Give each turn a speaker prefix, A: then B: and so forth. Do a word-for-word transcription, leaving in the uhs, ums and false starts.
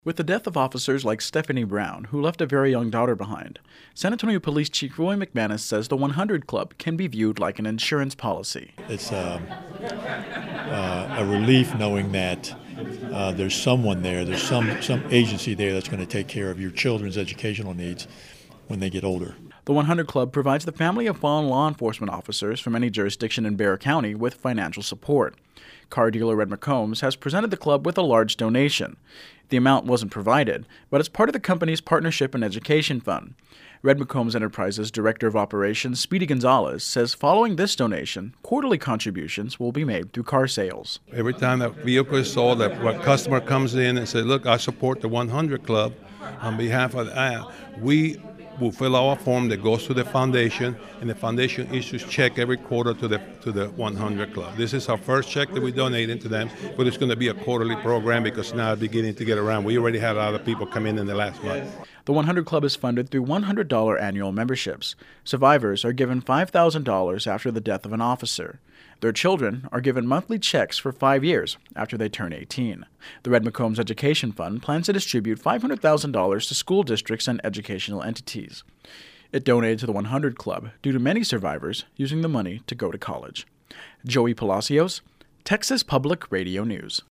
A: With the death of officers like Stephanie Brown, who left a very young daughter behind, San Antonio Police Chief Roy McManus says the one hundred Club can be viewed like an insurance policy.
B: It's um, uh, a relief knowing that uh, there's someone there, there's some, some agency there that's going to take care of your children's educational needs when they get older.
A: The one hundred Club provides the family of fallen law enforcement officers from any jurisdiction in Bexar County with financial support. Car dealer Red McCombs has presented the club with a large donation. The amount wasn't provided, but it's part of the company's Partnership and Education Fund. Red McCombs Enterprises Director of Operations, Speedy Gonzalez, says following this donation, quarterly contributions will be made through car sales.
C: Every time that vehicle is sold, that a customer comes in and says, look, I support the one hundred Club on behalf of that, we will fill out a form that goes to the foundation, and the foundation issues check every quarter to the to the one hundred Club. This is our first check that we donate to them, but it's going to be a quarterly program because now it's beginning to get around. We already had a lot of people come in in the last month.
A: The one hundred Club is funded through one hundred dollars annual memberships. Survivors are given five thousand dollars after the death of an officer. Their children are given monthly checks for five years after they turn eighteen. The Red McCombs Education Fund plans to distribute five hundred thousand dollars to school districts and educational entities. It donated to the one hundred Club due to many survivors using the money to go to college. Joey Palacios, Texas Public Radio News.